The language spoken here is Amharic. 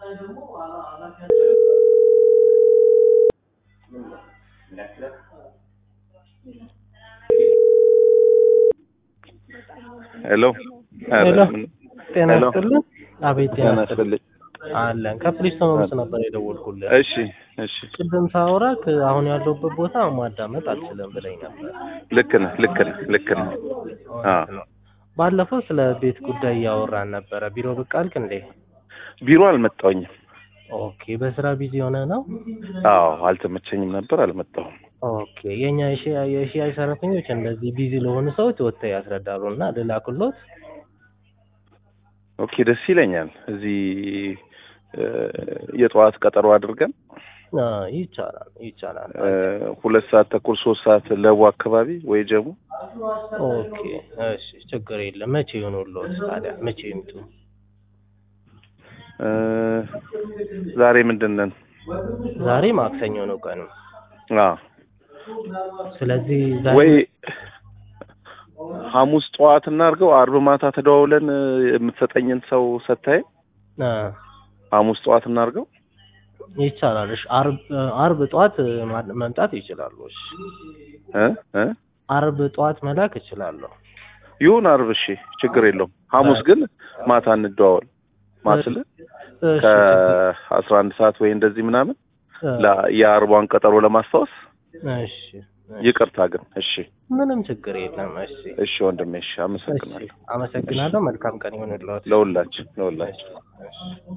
ሄሎ ሄሎ ጤና ሄሎ ይስጥልኝ። አቤት ጤና ጤና ይስጥልኝ። ይስጥልኝ። አለን ከፕሪስቶን ነበር የደወልኩልህ። እሺ እሺ ቅድም ሳወራክ አሁን ያለሁበት ቦታ ማዳመጥ አልችልም ብለኝ ነበር። ልክ ነህ ልክ ነህ። እውነት ነው። ባለፈው ስለ ቤት ጉዳይ እያወራን ነበረ። ቢሮ ብቅ አልክ እንዴ? ቢሮ አልመጣሁኝም። ኦኬ በስራ ቢዚ ሆነ ነው? አዎ አልተመቸኝም ነበር አልመጣሁም። ኦኬ የኛ የሺአይ ሰራተኞች እንደዚህ ቢዚ ለሆኑ ሰዎች ወጥተው ያስረዳሉና ልላክሎት። ኦኬ ደስ ይለኛል። እዚህ የጠዋት ቀጠሮ አድርገን ይቻላል። 2 ሰዓት ተኩል 3 ሰዓት ለቡ አካባቢ ወይ ጀሙ። ኦኬ እሺ ችግር የለም። መቼ ይሆንልዎት ታዲያ? መቼ ይምጡ? ዛሬ ምንድን ነን? ዛሬ ማክሰኞ ነው ቀኑ። አዎ ስለዚህ ዛሬ ወይ ሐሙስ ጠዋት እናድርገው። አርብ ማታ ተደዋውለን የምትሰጠኝን ሰው ሰታይ ሐሙስ ጠዋት እናድርገው። ይቻላል። እሺ አርብ ጠዋት መምጣት ይችላሉ። እሺ አርብ ጠዋት መላክ እችላለሁ። ይሁን አርብ እሺ ችግር የለውም። ሐሙስ ግን ማታ እንደዋወል ማስለ ከ11 ሰዓት ወይ እንደዚህ ምናምን የአርቧን ቀጠሮ ለማስታወስ። እሺ ይቅርታ ግን እሺ ምንም ችግር የለም። እሺ ወንድሜ እሺ አመሰግናለሁ። አመሰግናለሁ። መልካም ቀን ይሁንልዎት ለሁላችን።